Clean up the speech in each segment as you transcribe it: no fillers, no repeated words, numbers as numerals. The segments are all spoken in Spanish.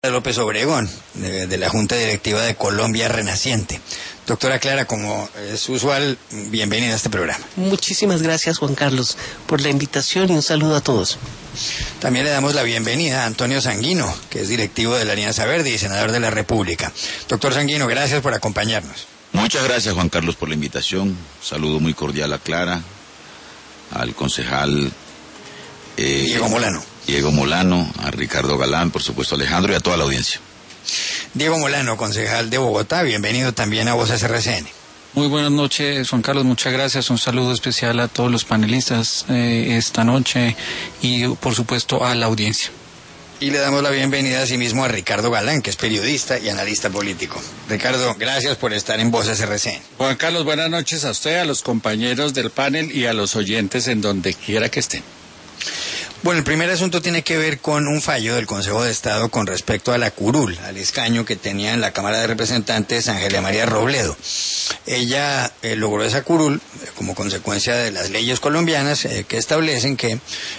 López Obregón, de la Junta Directiva de Colombia Renaciente. Doctora Clara, como es usual, bienvenida a este programa. Muchísimas gracias, Juan Carlos, por la invitación y un saludo a todos. También le damos la bienvenida a Antonio Sanguino, que es directivo de la Alianza Verde y senador de la República. Doctor Sanguino, gracias por acompañarnos. Muchas gracias, Juan Carlos, por la invitación. Un saludo muy cordial a Clara, al concejal Diego Molano, a Ricardo Galán, por supuesto a Alejandro y a toda la audiencia. Diego Molano, concejal de Bogotá, bienvenido también a Voces RCN. Muy buenas noches, Juan Carlos, muchas gracias. Un saludo especial a todos los panelistas esta noche y, por supuesto, a la audiencia. Y le damos la bienvenida asimismo a Ricardo Galán, que es periodista y analista político. Ricardo, gracias por estar en Voces RCN. Juan Carlos, buenas noches a usted, a los compañeros del panel y a los oyentes en donde quiera que estén. Bueno, el primer asunto tiene que ver con un fallo del Consejo de Estado con respecto a la curul, al escaño que tenía en la Cámara de Representantes Ángela María Robledo. Ella logró esa curul como consecuencia de las leyes colombianas que establecen que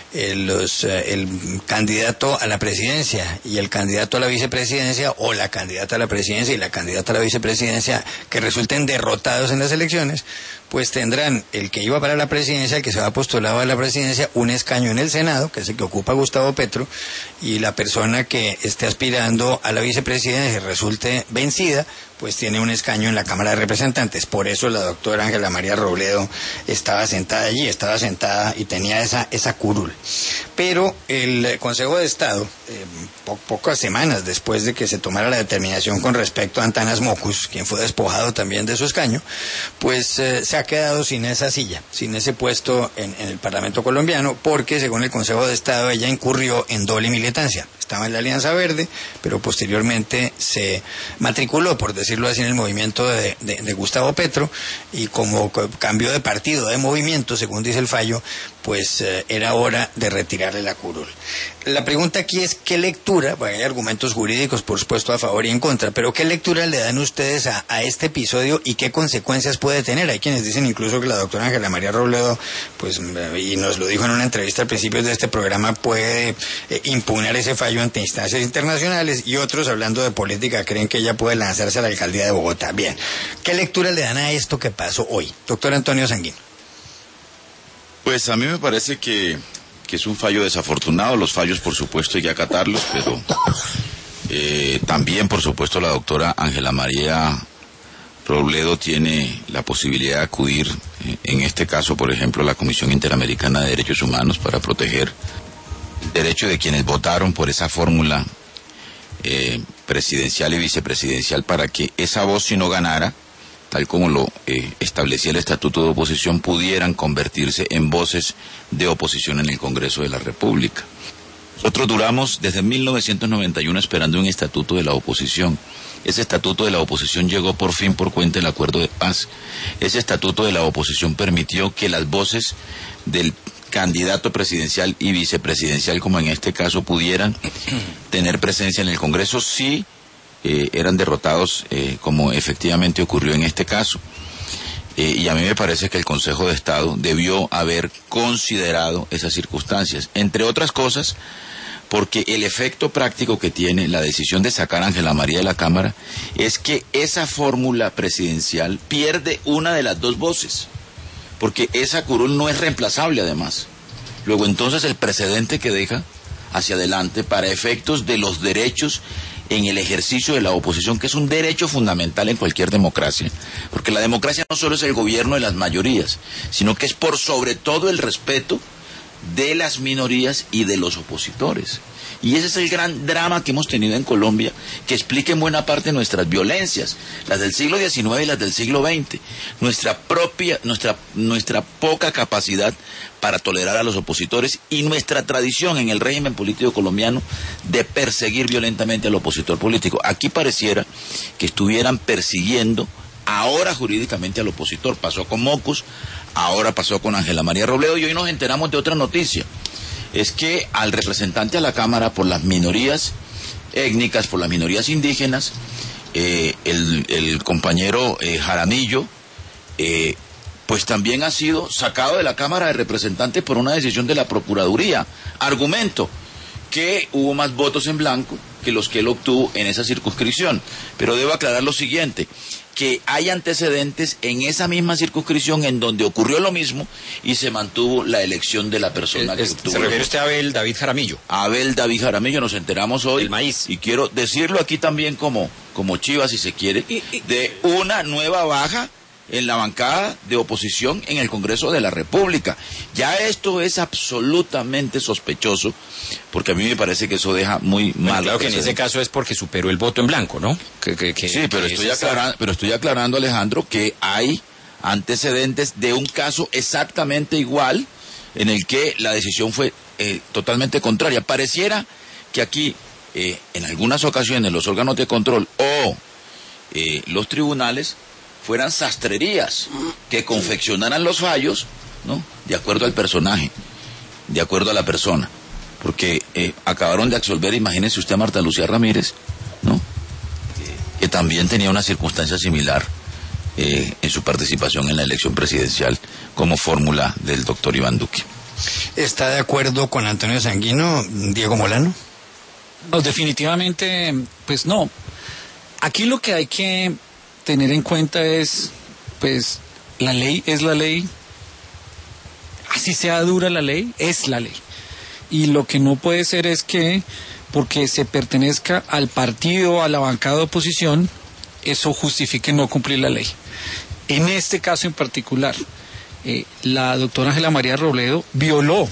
el candidato a la presidencia y el candidato a la vicepresidencia, o la candidata a la presidencia y la candidata a la vicepresidencia, que resulten derrotados en las elecciones, pues tendrán el que iba para la presidencia, el que se va postulado a la presidencia, un escaño en el Senado, que es el que ocupa Gustavo Petro, y la persona que esté aspirando a la vicepresidencia y resulte vencida, pues tiene un escaño en la Cámara de Representantes. Por eso la doctora Ángela María Robledo estaba sentada allí, y tenía esa curul. Pero el Consejo de Estado, pocas semanas después de que se tomara la determinación con respecto a Antanas Mocus, quien fue despojado también de su escaño, pues se ha quedado sin esa silla, sin ese puesto en el Parlamento colombiano, porque según el Consejo de Estado ella incurrió en doble militancia. Estaba en la Alianza Verde, pero posteriormente se matriculó, por decirlo así, en el movimiento de Gustavo Petro, y como cambió de partido, de movimiento, según dice el fallo, pues era hora de retirarle la curul. La pregunta aquí es qué lectura, porque hay argumentos jurídicos por supuesto a favor y en contra, pero qué lectura le dan ustedes a este episodio y qué consecuencias puede tener. Hay quienes dicen incluso que la doctora Ángela María Robledo, pues, y nos lo dijo en una entrevista al principio de este programa, puede impugnar ese fallo ante instancias internacionales, y otros, hablando de política, creen que ella puede lanzarse a la alcaldía de Bogotá. Bien, ¿qué lectura le dan a esto que pasó hoy? Doctor Antonio Sanguino. Pues a mí me parece que es un fallo desafortunado. Los fallos, por supuesto, hay que acatarlos, pero también, por supuesto, la doctora Ángela María Robledo tiene la posibilidad de acudir, en este caso, por ejemplo, a la Comisión Interamericana de Derechos Humanos para proteger el derecho de quienes votaron por esa fórmula presidencial y vicepresidencial, para que esa voz, si no ganara, tal como lo establecía el Estatuto de Oposición, pudieran convertirse en voces de oposición en el Congreso de la República. Nosotros duramos desde 1991 esperando un Estatuto de la Oposición. Ese Estatuto de la Oposición llegó por fin por cuenta del Acuerdo de Paz. Ese Estatuto de la Oposición permitió que las voces del candidato presidencial y vicepresidencial, como en este caso, pudieran tener presencia en el Congreso si eran derrotados, como efectivamente ocurrió en este caso. Y a mí me parece que el Consejo de Estado debió haber considerado esas circunstancias, entre otras cosas, porque el efecto práctico que tiene la decisión de sacar a Ángela María de la Cámara es que esa fórmula presidencial pierde una de las dos voces, porque esa curul no es reemplazable además. Luego entonces el precedente que deja hacia adelante para efectos de los derechos en el ejercicio de la oposición, que es un derecho fundamental en cualquier democracia, porque la democracia no solo es el gobierno de las mayorías, sino que es por sobre todo el respeto de las minorías y de los opositores. Y ese es el gran drama que hemos tenido en Colombia, que explica en buena parte nuestras violencias, las del siglo XIX y las del siglo XX, nuestra poca capacidad para tolerar a los opositores y nuestra tradición en el régimen político colombiano de perseguir violentamente al opositor político. Aquí pareciera que estuvieran persiguiendo ahora jurídicamente al opositor. Pasó con Mocus, ahora pasó con Ángela María Robledo, y hoy nos enteramos de otra noticia. Es que al representante a la Cámara por las minorías étnicas, por las minorías indígenas, el compañero Jaramillo, pues también ha sido sacado de la Cámara de Representantes por una decisión de la Procuraduría. Argumento: que hubo más votos en blanco que los que él obtuvo en esa circunscripción. Pero debo aclarar lo siguiente, que hay antecedentes en esa misma circunscripción en donde ocurrió lo mismo y se mantuvo la elección de la persona que obtuvo. ¿Se refiere usted a Abel David Jaramillo? Abel David Jaramillo, nos enteramos hoy. El maíz. Y quiero decirlo aquí también como chiva, si se quiere, de una nueva baja en la bancada de oposición en el Congreso de la República. Ya esto es absolutamente sospechoso, porque a mí me parece que eso deja muy mal. Claro que en ese caso es porque superó el voto en blanco, ¿no? Sí, pero estoy aclarando, Alejandro, que hay antecedentes de un caso exactamente igual en el que la decisión fue totalmente contraria. Pareciera que aquí, en algunas ocasiones, los órganos de control o los tribunales fueran sastrerías que confeccionaran los fallos, ¿no?, de acuerdo al personaje, de acuerdo a la persona. Porque acabaron de absolver, imagínese usted, a Marta Lucía Ramírez, ¿no?, que también tenía una circunstancia similar en su participación en la elección presidencial como fórmula del doctor Iván Duque. ¿Está de acuerdo con Antonio Sanguino, Diego Molano? No, definitivamente, pues no. Aquí lo que hay que tener en cuenta es, pues, la ley es la ley, así sea dura la ley, es la ley. Y lo que no puede ser es que, porque se pertenezca al partido, a la bancada de oposición, eso justifique no cumplir la ley. En este caso en particular, la doctora Ángela María Robledo violó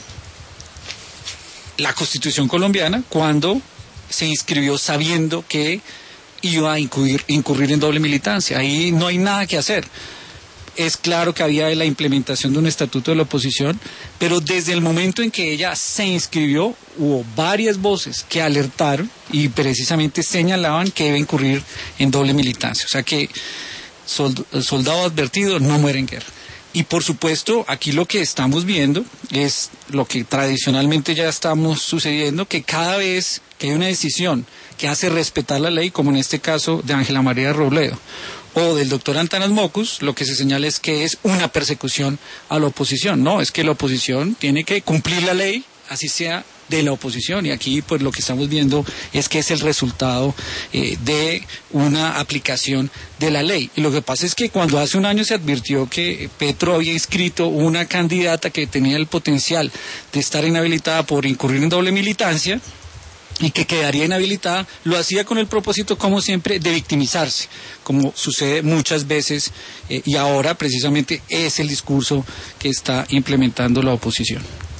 la Constitución colombiana cuando se inscribió sabiendo que iba a incurrir en doble militancia. Ahí no hay nada que hacer. Es claro que había la implementación de un estatuto de la oposición, pero desde el momento en que ella se inscribió, hubo varias voces que alertaron y precisamente señalaban que iba a incurrir en doble militancia. O sea que soldado advertido no muere en guerra. Y por supuesto, aquí lo que estamos viendo es lo que tradicionalmente ya estamos sucediendo, que cada vez que hay una decisión que hace respetar la ley, como en este caso de Ángela María Robledo o del doctor Antanas Mockus, lo que se señala es que es una persecución a la oposición. No, es que la oposición tiene que cumplir la ley, así sea de la oposición, y aquí pues lo que estamos viendo es que es el resultado de una aplicación de la ley. Y lo que pasa es que cuando hace un año se advirtió que Petro había inscrito una candidata que tenía el potencial de estar inhabilitada por incurrir en doble militancia y que quedaría inhabilitada, lo hacía con el propósito, como siempre, de victimizarse, como sucede muchas veces, y ahora precisamente es el discurso que está implementando la oposición.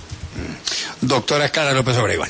Doctora Clara López Obregón.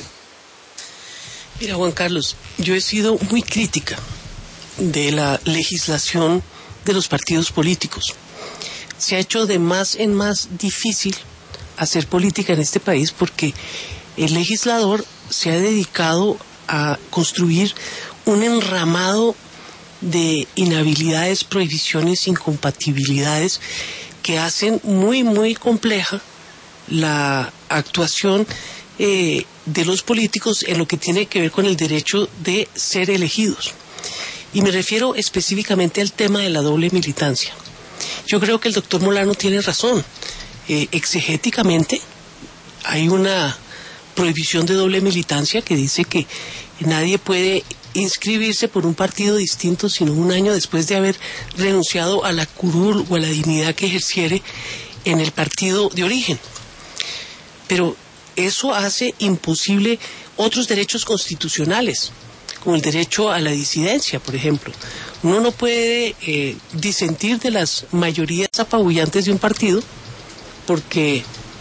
Mira, Juan Carlos, yo he sido muy crítica de la legislación de los partidos políticos. Se ha hecho de más en más difícil hacer política en este país porque el legislador se ha dedicado a construir un enramado de inhabilidades, prohibiciones, incompatibilidades que hacen muy, muy compleja la actuación de los políticos en lo que tiene que ver con el derecho de ser elegidos. Y me refiero específicamente al tema de la doble militancia. Yo creo que el doctor Molano tiene razón. Exegéticamente hay una prohibición de doble militancia que dice que nadie puede inscribirse por un partido distinto sino un año después de haber renunciado a la curul o a la dignidad que ejerciere en el partido de origen. Pero eso hace imposible otros derechos constitucionales, como el derecho a la disidencia, por ejemplo. Uno no puede disentir de las mayorías apabullantes de un partido porque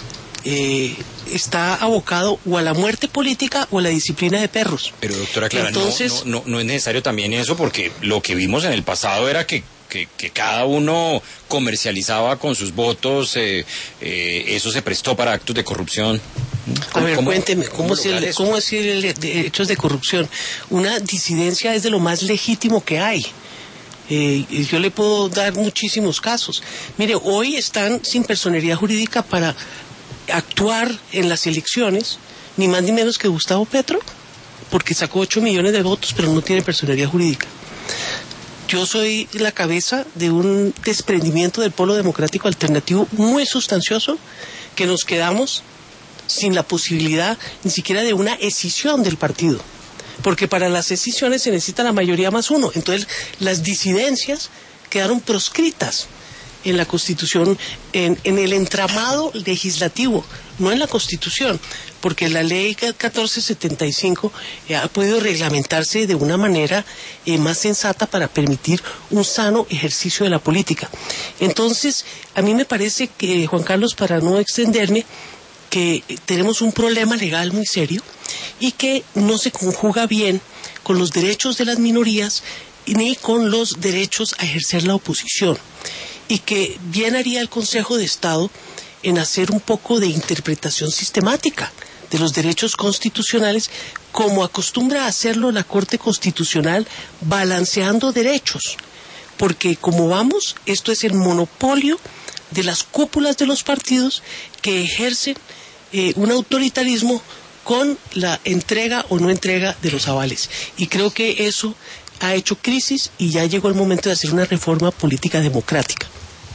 está abocado o a la muerte política o a la disciplina de perros. Pero doctora Clara, entonces, no es necesario también eso, porque lo que vimos en el pasado era que cada uno comercializaba con sus votos, eso se prestó para actos de corrupción. A ver, cuénteme, ¿cómo es hechos de corrupción? Una disidencia es de lo más legítimo que hay. Yo le puedo dar muchísimos casos. Mire, hoy están sin personería jurídica para actuar en las elecciones, ni más ni menos que Gustavo Petro, porque sacó 8 millones de votos, pero no tiene personería jurídica. Yo soy la cabeza de un desprendimiento del Polo Democrático Alternativo muy sustancioso, que nos quedamos sin la posibilidad ni siquiera de una escisión del partido, porque para las escisiones se necesita la mayoría más uno. Entonces, las disidencias quedaron proscritas en la Constitución, en el entramado legislativo, no en la Constitución, porque la ley 1475 ha podido reglamentarse de una manera más sensata para permitir un sano ejercicio de la política. Entonces, a mí me parece que, Juan Carlos, para no extenderme, que tenemos un problema legal muy serio y que no se conjuga bien con los derechos de las minorías ni con los derechos a ejercer la oposición, y que bien haría el Consejo de Estado en hacer un poco de interpretación sistemática de los derechos constitucionales, como acostumbra a hacerlo la Corte Constitucional, balanceando derechos, porque como vamos, esto es el monopolio de las cúpulas de los partidos que ejercen un autoritarismo con la entrega o no entrega de los avales, y creo que eso ha hecho crisis y ya llegó el momento de hacer una reforma política democrática.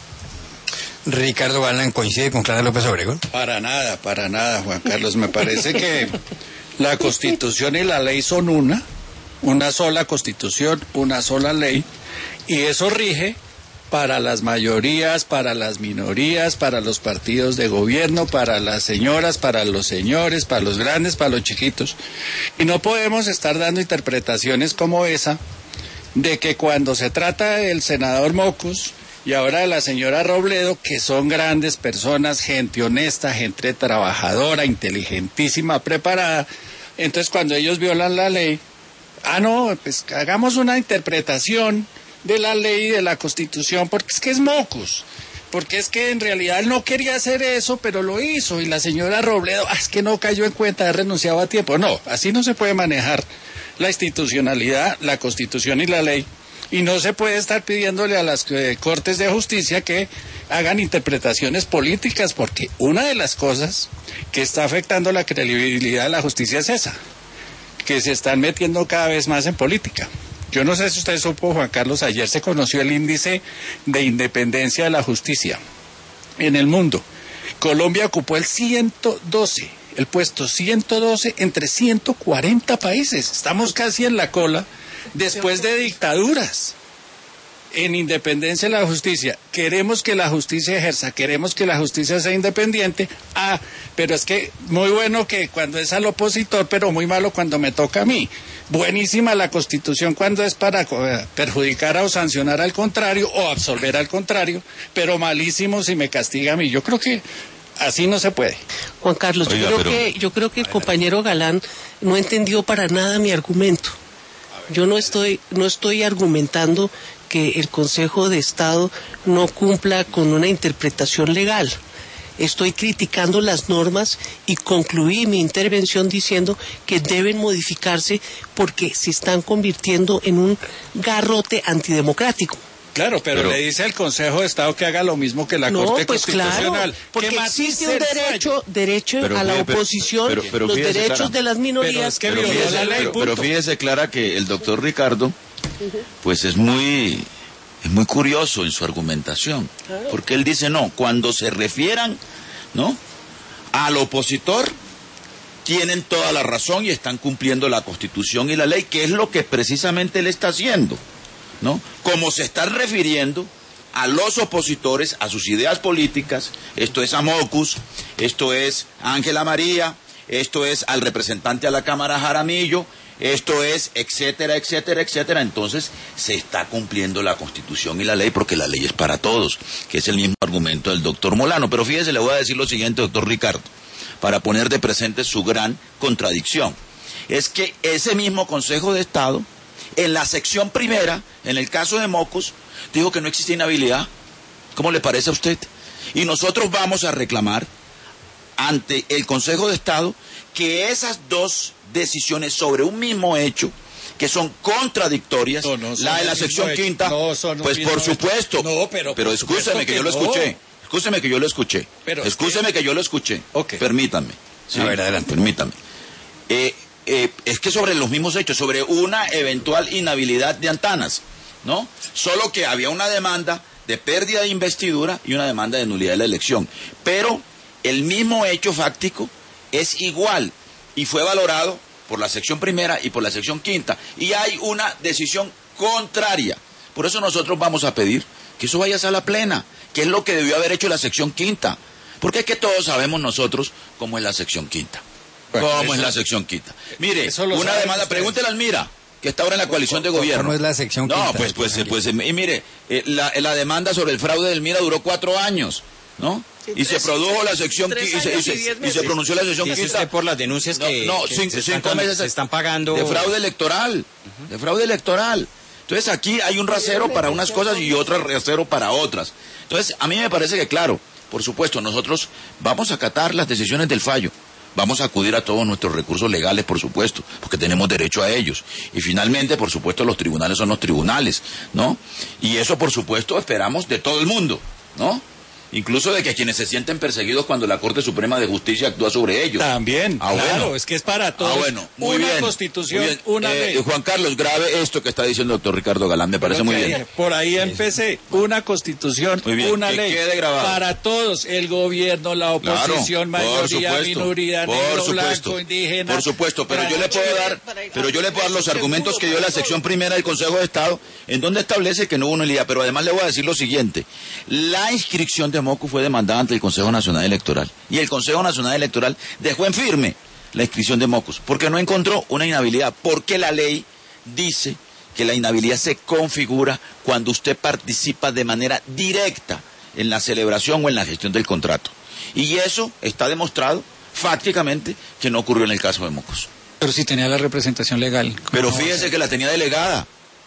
Ricardo Galán, ¿coincide con Clara López Obregón? Para nada, Juan Carlos. Me parece que la Constitución y la ley son una sola Constitución, una sola ley, y eso rige para las mayorías, para las minorías, para los partidos de gobierno, para las señoras, para los señores, para los grandes, para los chiquitos. Y no podemos estar dando interpretaciones como esa, de que cuando se trata del senador Mocus y ahora de la señora Robledo, que son grandes personas, gente honesta, gente trabajadora, inteligentísima, preparada, entonces cuando ellos violan la ley, no, pues hagamos una interpretación de la ley y de la Constitución, porque es que es Mocus, porque es que en realidad él no quería hacer eso, pero lo hizo, y la señora Robledo, es que no cayó en cuenta, ha renunciado a tiempo. No, así no se puede manejar la institucionalidad, la Constitución y la ley, y no se puede estar pidiéndole a las Cortes de Justicia que hagan interpretaciones políticas, porque una de las cosas que está afectando la credibilidad de la justicia es esa, que se están metiendo cada vez más en política. Yo no sé si usted supo, Juan Carlos, ayer se conoció el índice de independencia de la justicia en el mundo. Colombia ocupó el puesto 112 entre 140 países. Estamos casi en la cola después de dictaduras. En independencia de la justicia, queremos que la justicia ejerza, queremos que la justicia sea independiente, pero es que muy bueno que cuando es al opositor, pero muy malo cuando me toca a mí. Buenísima la Constitución cuando es para perjudicar o sancionar al contrario o absolver al contrario, pero malísimo si me castiga a mí. Yo creo que así no se puede. Juan Carlos, Oiga, yo creo que el compañero Galán no entendió para nada mi argumento. Yo no estoy argumentando que el Consejo de Estado no cumpla con una interpretación legal. Estoy criticando las normas y concluí mi intervención diciendo que deben modificarse porque se están convirtiendo en un garrote antidemocrático. Claro, pero le dice al Consejo de Estado que haga lo mismo que la Corte Constitucional. Claro, porque existe un derecho a la oposición, pero los fíjese, derechos Clara, de las minorías. Pero fíjese, Clara, que el doctor Ricardo, pues es muy curioso en su argumentación, porque él dice, no, cuando se refieran, ¿no?, al opositor, tienen toda la razón y están cumpliendo la Constitución y la ley, que es lo que precisamente él está haciendo, ¿no? Como se está refiriendo a los opositores, a sus ideas políticas, esto es a Mocus, esto es a Ángela María, esto es al representante a la Cámara Jaramillo, esto es, etcétera, etcétera, etcétera. Entonces se está cumpliendo la Constitución y la ley, porque la ley es para todos, que es el mismo argumento del doctor Molano. Pero fíjese, le voy a decir lo siguiente, doctor Ricardo, para poner de presente su gran contradicción. Es que ese mismo Consejo de Estado, en la sección primera, en el caso de Mocus, dijo que no existe inhabilidad. ¿Cómo le parece a usted? Y nosotros vamos a reclamar ante el Consejo de Estado que esas dos decisiones sobre un mismo hecho, que son contradictorias, la de la sección quinta, pues por supuesto, pero escúcheme que yo lo escuché, permítame, sí, a ver, adelante. Permítame. Es que sobre los mismos hechos, sobre una eventual inhabilidad de Antanas, ¿no? Solo que había una demanda de pérdida de investidura y una demanda de nulidad de la elección, pero el mismo hecho fáctico es igual y fue valorado por la sección primera y por la sección quinta, y hay una decisión contraria. Por eso nosotros vamos a pedir que eso vaya a sala plena, que es lo que debió haber hecho la sección quinta, porque es que todos sabemos nosotros cómo es la sección quinta. ¿Cómo es la sección quinta? Mire, una demanda, pregúntele al Mira, que está ahora en la coalición de gobierno. ¿Cómo es la sección quinta? No, y mire, la demanda sobre el fraude del Mira duró 4 años, ¿no? Y se produjo la sección y se pronunció la sección quinta. Usted por las denuncias que 5 meses se están pagando de fraude electoral, de fraude electoral. Entonces aquí hay un rasero para unas cosas y otro rasero para otras. Entonces a mí me parece que claro, por supuesto, nosotros vamos a acatar las decisiones del fallo. Vamos a acudir a todos nuestros recursos legales, por supuesto, porque tenemos derecho a ellos. Y finalmente, por supuesto, los tribunales son los tribunales, ¿no? Y eso, por supuesto, esperamos de todo el mundo, ¿no? Incluso de que quienes se sienten perseguidos cuando la Corte Suprema de Justicia actúa sobre ellos. También, claro, bueno. Es que es para todos. Muy una bien, constitución, muy bien. una ley. Juan Carlos, grave esto que está diciendo el doctor Ricardo Galán, me parece muy bien. Por ahí empecé, una constitución, una ley. Quede grabado. Para todos, el gobierno, la oposición, claro, mayoría, minoría, negro, blanco, indígena. Por supuesto, pero yo le puedo dar los argumentos que dio la sección primera del Consejo de Estado, en donde establece que no hubo nulidad, pero además le voy a decir lo siguiente: la inscripción de Mocus fue demandada ante el Consejo Nacional Electoral, y el Consejo Nacional Electoral dejó en firme la inscripción de Mocus, porque no encontró una inhabilidad, porque la ley dice que la inhabilidad se configura cuando usted participa de manera directa en la celebración o en la gestión del contrato. Y eso está demostrado fácticamente que no ocurrió en el caso de Mocus. Pero si tenía la representación legal. Pero fíjese que la tenía delegada.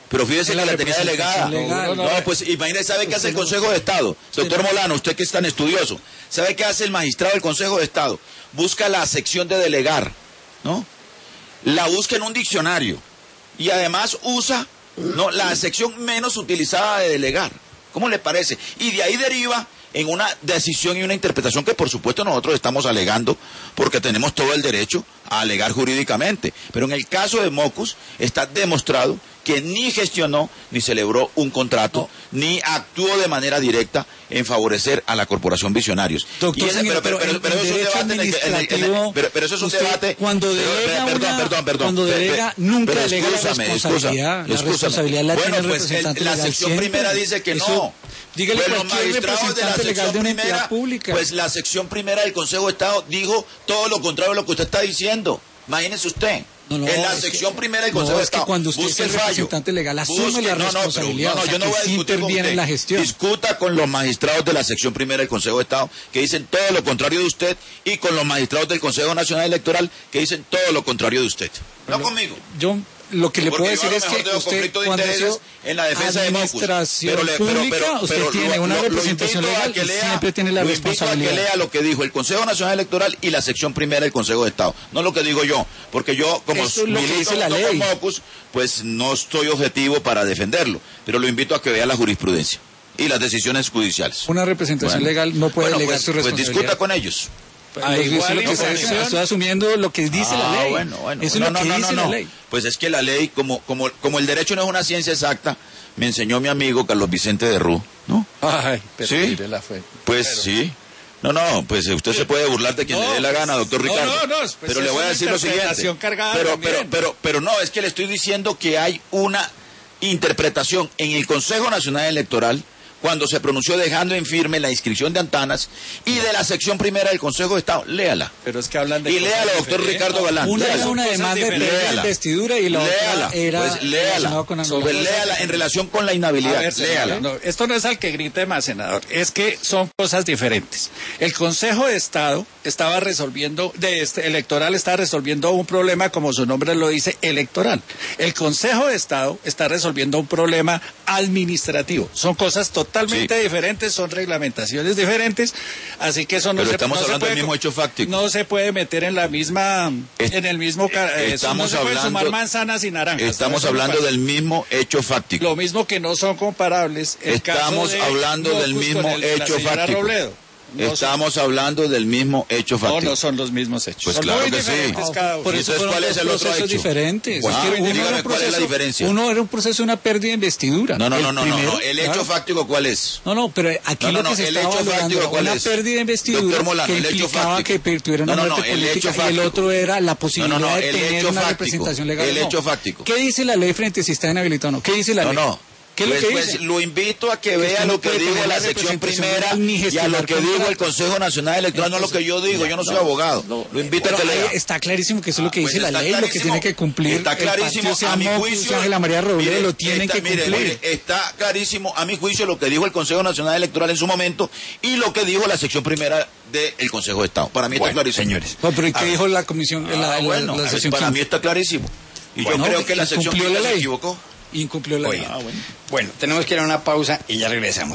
No, pues imagínese, ¿sabe qué hace el Consejo de Estado? Doctor Molano, usted que es tan estudioso, ¿sabe qué hace el magistrado del Consejo de Estado? Busca la sección de delegar, ¿no? La busca en un diccionario y además usa, ¿no?, la sección menos utilizada de delegar. ¿Cómo le parece? Y de ahí deriva en una decisión y una interpretación que por supuesto nosotros estamos alegando, porque tenemos todo el derecho a alegar jurídicamente. Pero en el caso de Mocus está demostrado que ni gestionó ni celebró un contrato, ni actuó de manera directa en favorecer a la Corporación Visionarios. Doctor, pero eso es un debate. Cuando delega, nunca delega la responsabilidad. La responsabilidad la tiene el representante legal. La sección primera dice que no. Dígale pues los magistrados de la sección primera, pues la sección primera del Consejo de Estado dijo todo lo contrario a lo que usted está diciendo. Imagínese usted. En la sección primera del Consejo de Estado. Cuando usted es el representante legal, asume la responsabilidad. Yo no voy a discutir con usted. En la gestión. Discuta con los magistrados de la sección primera del Consejo de Estado, que dicen todo lo contrario de usted, y con los magistrados del Consejo Nacional Electoral, que dicen todo lo contrario de usted. No conmigo. Yo lo que le puedo decir es que usted, cuando ha sido en la defensa de Mocus, pública, usted tiene una representación legal y siempre tiene la responsabilidad. Que lea lo que dijo el Consejo Nacional Electoral y la sección primera del Consejo de Estado, no lo que digo yo, porque yo como milito con Mocus, pues no estoy objetivo para defenderlo, pero lo invito a que vea la jurisprudencia y las decisiones judiciales. Una representación legal no puede delegar su responsabilidad. Pues discuta con ellos. Estoy asumiendo lo que dice la ley. Bueno. Eso es lo que dice la ley. Pues es que la ley, como el derecho no es una ciencia exacta, me enseñó mi amigo Carlos Vicente de Rú, ¿no? Ay, pero ¿sí? La fe. Pues pero... sí. No, pues usted se puede burlar de quien le dé la gana, doctor Ricardo. Pues pero le voy a decir lo siguiente. Pero no, es que le estoy diciendo que hay una interpretación en el Consejo Nacional Electoral cuando se pronunció dejando en firme la inscripción de Antanas y de la sección primera del Consejo de Estado. Léala. Pero es que hablan de y léala, doctor Ricardo Galán. Una era una demanda de investidura y la otra era pues léala. Pues léala en relación con la inhabilidad. Léala. No, esto no es al que grite más, senador. Es que son cosas diferentes. El Consejo de Estado estaba resolviendo, electoral está resolviendo un problema, como su nombre lo dice, electoral. El Consejo de Estado está resolviendo un problema administrativo. Son cosas totalmente diferentes, son reglamentaciones diferentes, así que eso no se estamos hablando del mismo hecho fáctico. No se puede meter en la misma, en el mismo, no se puede sumar manzanas y naranjas. Estamos hablando del mismo hecho fáctico. Lo mismo que no son comparables. Estamos hablando del mismo hecho fáctico. Robledo. Estamos hablando del mismo hecho fáctico. No son los mismos hechos. Pues son claro muy que sí. diferentes cada uno. Por eso Entonces, ¿cuál es el otro procesos hecho? diferentes. Bueno, Es que uno dígame, era un ¿cuál es la diferencia? Uno era un proceso de una pérdida de investidura. No. Primero, El hecho claro. fáctico, ¿cuál es? No, pero aquí lo que se el estaba hecho valorando fáctico, era ¿cuál una es? pérdida de investidura Doctor Molano, que el hecho implicaba fáctico. que tuviera una muerte el política hecho y el fáctico. otro era la posibilidad de el tener hecho una fáctico. representación legal. El hecho fáctico. ¿Qué dice la ley frente a si está inhabilitado o no? ¿Qué dice la ley? ¿Qué es lo que Pues dice? lo invito a que Que vea usted no lo que puede dijo tener la la sección representación primera legal ni y a gestionar lo que dijo el contratos. Consejo Nacional Electoral, no lo que yo digo, yo no soy abogado. Lo invito a Pero que ahí lea. está clarísimo que eso es lo que Pues dice la está ley, lo que clarísimo. tiene que cumplir. Está clarísimo, el partido, a mi sea juicio. Mocus, sea Ángela María Robledo, mire, lo tienen que cumplir. Mire, está clarísimo, a mi juicio, lo que dijo el Consejo Nacional Electoral en su momento y lo que dijo la sección primera del Consejo de Estado. Para mí está clarísimo. Señores. No, pero ¿y qué dijo la comisión? La sección para mí 15? está clarísimo. Y Bueno, yo creo que la sección incumplió la primera se ley. equivocó. Incumplió la ley. Bueno, tenemos que ir a una pausa y ya regresamos.